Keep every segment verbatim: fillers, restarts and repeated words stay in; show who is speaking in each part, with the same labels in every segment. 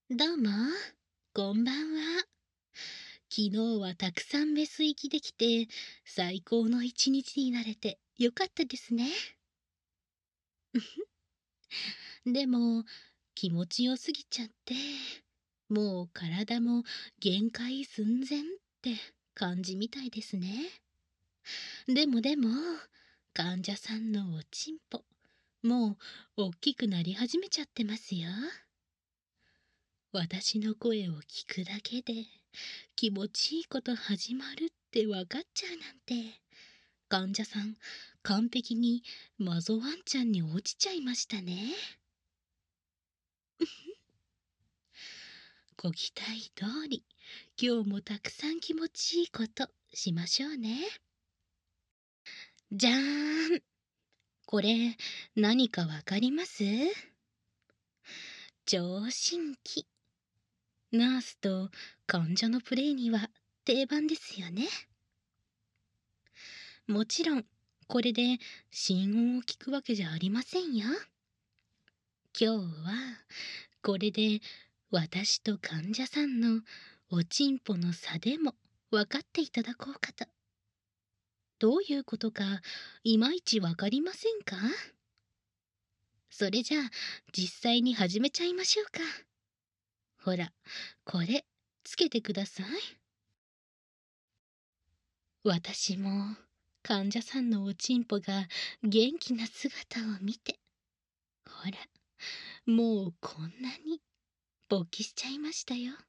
Speaker 1: どうも、こんばんは。昨日はたくさんメス行きできて、最高の一日になれてよかったですね。でも、気持ちよすぎちゃって、もう体も限界寸前って感じみたいですね。でもでも、患者さんのおちんぽ、もう大きくなり始めちゃってますよ。私の声を聞くだけで気持ちいいこと始まるって分かっちゃうなんて、患者さん完璧にマゾワンちゃんに落ちちゃいましたね。ご期待通り、今日もたくさん気持ちいいことしましょうね。じゃーん、これ何かわかります？聴診器。ナースと患者のプレイには定番ですよね。もちろんこれで心音を聞くわけじゃありませんよ。今日はこれで私と患者さんのおちんぽの差でも分かっていただこうかと。どういうことかいまいちわかりませんか？それじゃあ実際に始めちゃいましょうか。ほら、これつけてください。私も患者さんのおちんぽが元気な姿を見て、ほら、もうこんなに勃起しちゃいましたよ。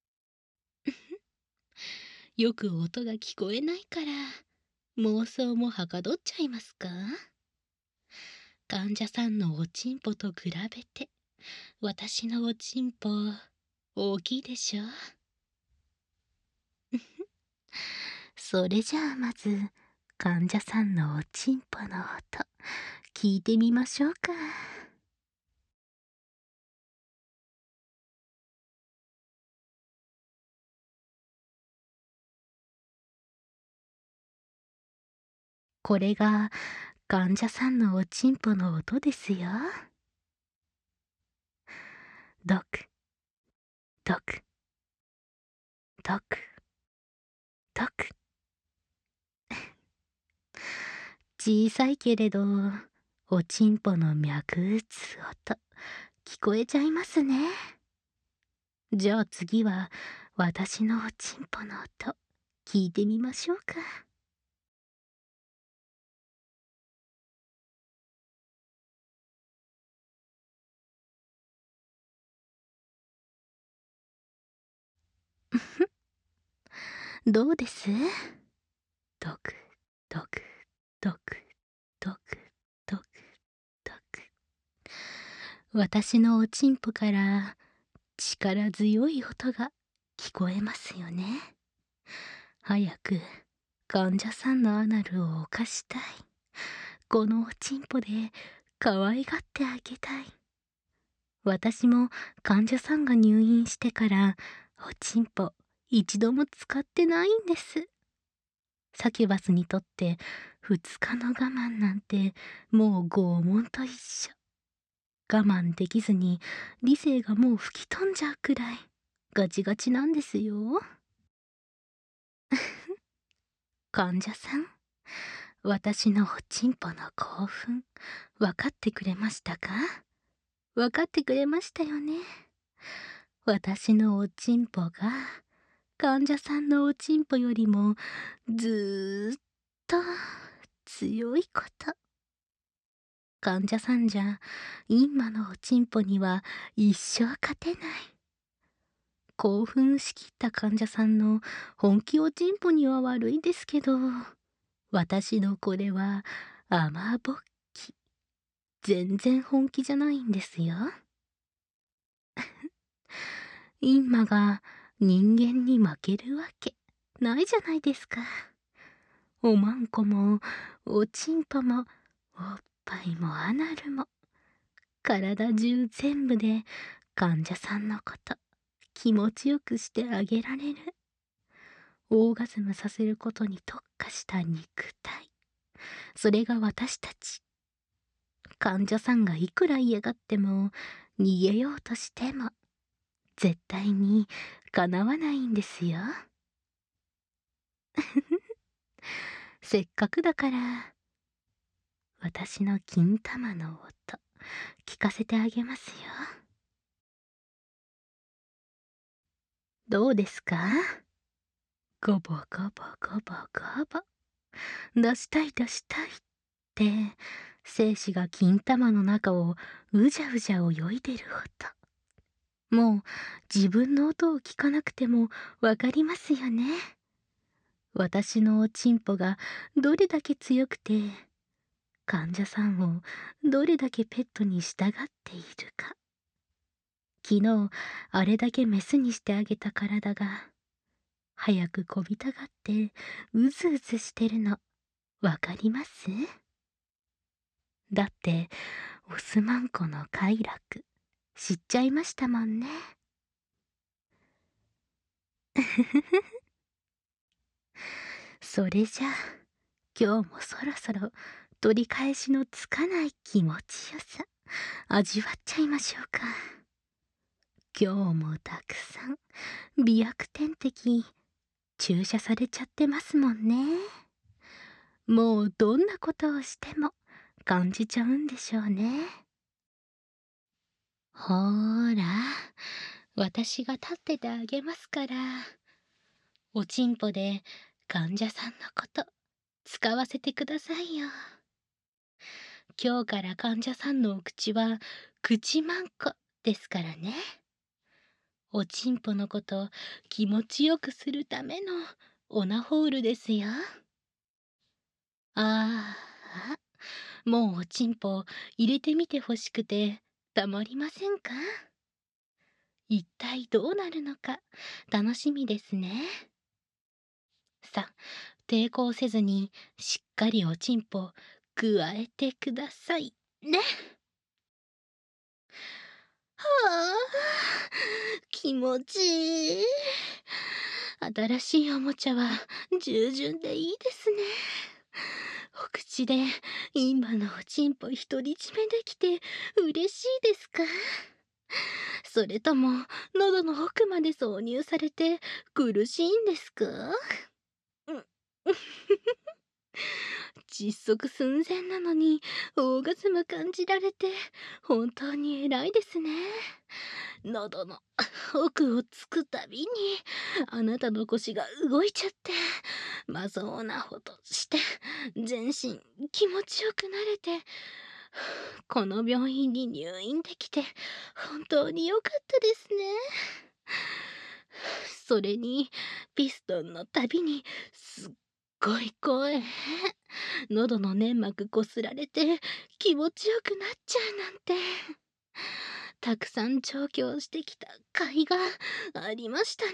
Speaker 1: よく音が聞こえないから妄想もはかどっちゃいますか？患者さんのおちんぽと比べて私のおちんぽ大きいでしょ？それじゃあまず患者さんのおちんぽの音聞いてみましょうか。これが患者さんのおちんぽの音ですよ。ドクドクドクドク。小さいけれどおちんぽの脈打つ音聞こえちゃいますね。じゃあ次は私のおちんぽの音聞いてみましょうか。どうです？ドクドクドクドクドクドク。私のおちんぽから力強い音が聞こえますよね。早く患者さんのアナルを犯したい。このおちんぽで可愛がってあげたい。私も患者さんが入院してからおちんぽ一度も使ってないんです。サキュバスにとってふつかの我慢なんてもう拷問と一緒。我慢できずに理性がもう吹き飛んじゃうくらいガチガチなんですよ。患者さん、私のおちんぽの興奮分かってくれましたか？分かってくれましたよね。私のおちんぽが患者さんのおちんぽよりもずーっと強いこと。患者さんじゃインマのおちんぽには一生勝てない。興奮しきった患者さんの本気おちんぽには悪いですけど、私のこれは甘ぼっき。全然本気じゃないんですよ。インマが人間に負けるわけないじゃないですか。おまんこもおちんぽもおっぱいもアナルも体中全部で患者さんのこと気持ちよくしてあげられる。オーガズムさせることに特化した肉体、それが私たち。患者さんがいくら嫌がっても逃げようとしても絶対に叶わないんですよ。せっかくだから、私の金玉の音、聞かせてあげますよ。どうですか？ゴボゴボゴボゴボ。出したい出したいって、精子が金玉の中をうじゃうじゃ泳いでる音。もう自分の音を聞かなくてもわかりますよね。私のおちんぽがどれだけ強くて、患者さんをどれだけペットに従っているか。昨日あれだけメスにしてあげた体が早くこびたがってうずうずしてるのわかります？だってオスマンコの快楽知っちゃいましたもんね。それじゃあ今日もそろそろ取り返しのつかない気持ちよさ味わっちゃいましょうか。今日もたくさん美薬点滴注射されちゃってますもんね。もうどんなことをしても感じちゃうんでしょうね。ほーら、私が立っててあげますから、おちんぽで患者さんのこと使わせてくださいよ。今日から患者さんのお口は口まんこですからね。おちんぽのこと気持ちよくするためのオナホールですよ。ああ、もうおちんぽ入れてみてほしくてたまりませんか？一体どうなるのか楽しみですね。さ、抵抗せずにしっかりおちんぽくわえてくださいね。はあ、気持ちいい。新しいおもちゃは従順でいいですね。お口で今のおちんぽ独り占めできて嬉しいですか？それとも喉の奥まで挿入されて苦しいんですか？うん窒息寸前なのにオーガズム感じられて本当に偉いですね。喉の奥をつくたびにあなたの腰が動いちゃってまぞうなほどして全身気持ちよくなれて、この病院に入院できて本当に良かったですね。それにピストンのたびにすっごい声、喉の粘膜こすられて気持ちよくなっちゃうなんて、たくさん調教してきた甲斐がありましたね。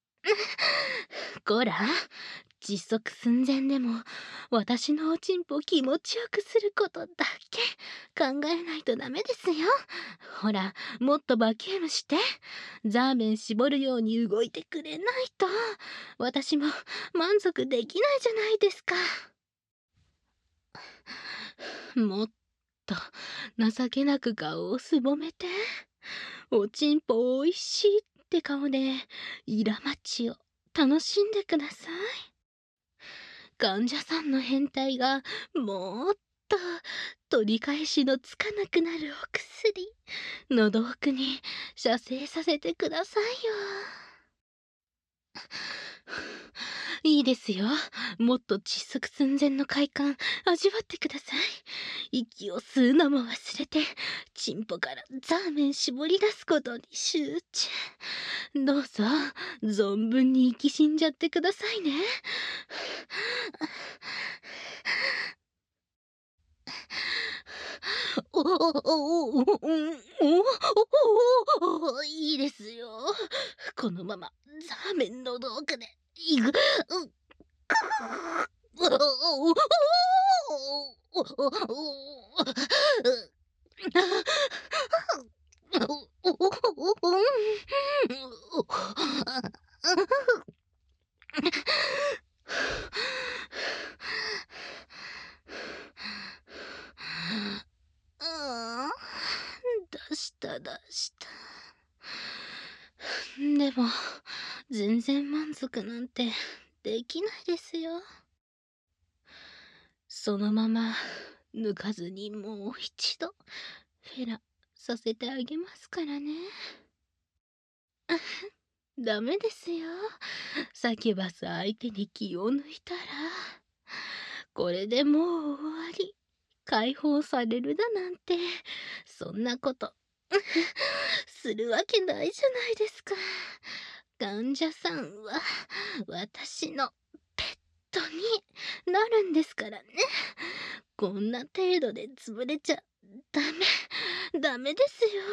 Speaker 1: こら、窒息寸前でも私のおちんぽ気持ちよくすることだけ考えないとダメですよ。ほら、もっとバキュームしてザーメン絞るように動いてくれないと私も満足できないじゃないですか。もっと情けなく顔をすぼめて、おちんぽおいしいって顔でイラマチを楽しんでください。患者さんの変態がもっと取り返しのつかなくなるお薬、喉奥に射精させてくださいよ。いいですよ。もっと窒息寸前の快感味わってください。息を吸うのも忘れてチンポからザーメン絞り出すことに集中。どうぞ存分に息死んじゃってくださいね。おおおおおおおいいですよ。このままザーメンのど奥でいく。出した出した。 でも、全然満足なんてできないですよ。そのまま抜かずにもう一度フェラさせてあげますからね。ダメですよ。サキュバス相手に気を抜いたら、これでもう終わり。解放されるだなんて、そんなことするわけないじゃないですか。患者さんは私のペットになるんですからね。こんな程度で潰れちゃダメダメですよ。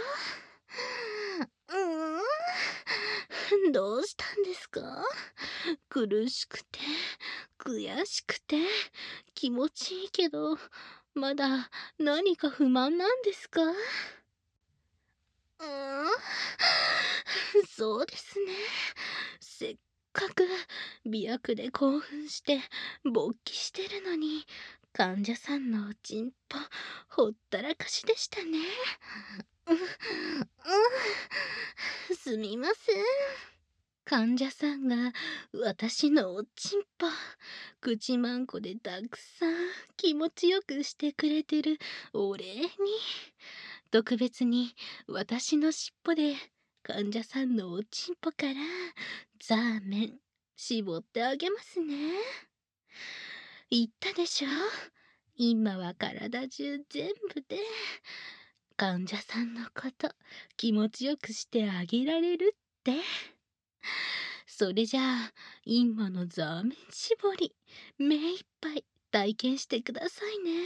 Speaker 1: うーん、どうしたんですか？苦しくて悔しくて気持ちいいけど、まだ何か不満なんですか？うーん、そうですね。せっかく美薬で興奮して勃起してるのに、患者さんのおちんぽほったらかしでしたね。うん、うん、すみません。患者さんが私のおちんぽ口まんこでたくさん気持ちよくしてくれてるお礼に、特別に私のしっぽで患者さんのおちんぽからザーメン絞ってあげますね。言ったでしょ、今は体中全部で患者さんのこと気持ちよくしてあげられるって。それじゃあ今のザーメン絞り目いっぱい体験してくださいね。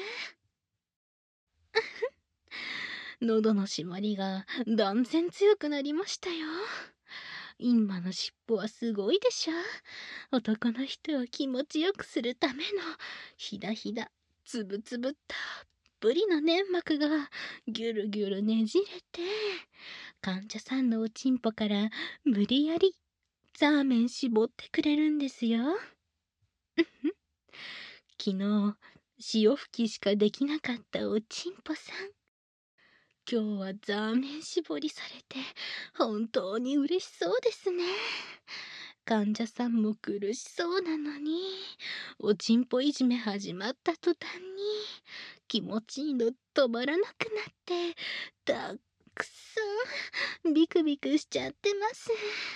Speaker 1: 喉の締まりが断然強くなりましたよ。今の尻尾はすごいでしょ。男の人を気持ちよくするためのひだひだつぶつぶたっぷりの粘膜がギュルギュルねじれて、患者さんのおちんぽから無理やりザーメン絞ってくれるんですよ。昨日潮吹きしかできなかったおちんぽさん、今日はザーメン絞りされて本当に嬉しそうですね。患者さんも苦しそうなのに、おちんぽいじめ始まった途端に気持ちいいの止まらなくなって、たくさんビクビクしちゃってます。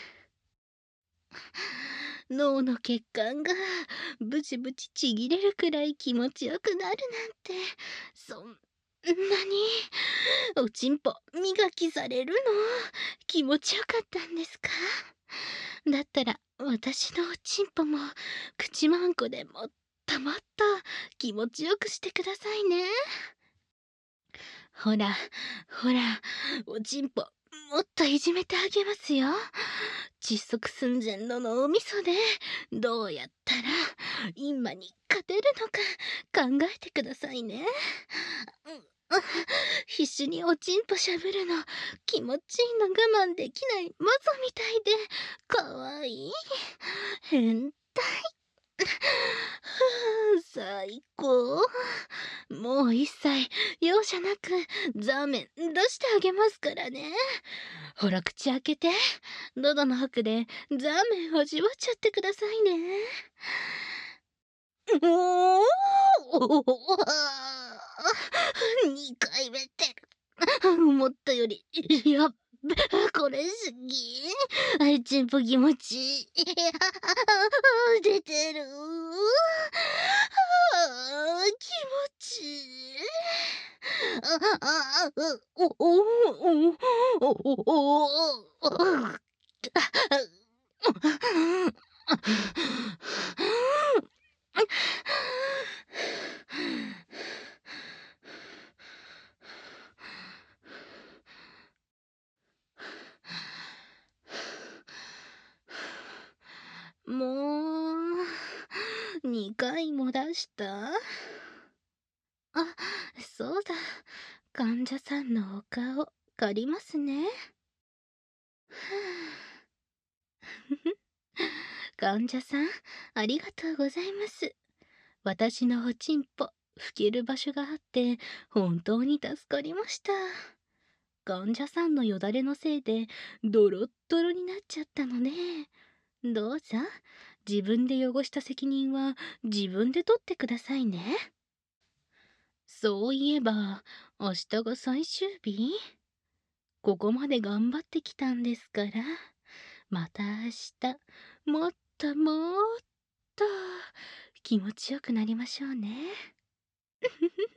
Speaker 1: 脳の血管がブチブチちぎれるくらい気持ちよくなるなんて、そんなにおちんぽ磨きされるの気持ちよかったんですか？だったら私のおちんぽも口まんこでもっともっと気持ちよくしてくださいね。ほらほら、おちんぽもっといじめてあげますよ。窒息寸前の脳みそでどうやったら今に勝てるのか考えてくださいね。うん、必死におちんぽしゃぶるの気持ちいいの我慢できないマゾみたいでかわいい変態。最高。もう一切容赦なくザーメン出してあげますからね。ほら口開けて喉の奥でザーメンを味わっちゃってくださいね。おおにかいめって思ったよりやっべ、これすぎあ、ちんぽ気持ちいい出てるあ気持ちいいああおおおおおおもうにかいも出した。あ、そうだ、患者さんのお顔借りますね。患者さん、ありがとうございます。私のおちんぽ拭ける場所があって本当に助かりました。 患者さんのよだれのせいでドロッドロになっちゃったのね。どうぞ、自分で汚した責任は自分で取ってくださいね。そういえば、明日が最終日？ここまで頑張ってきたんですから、また明日、もっともっと気持ちよくなりましょうね。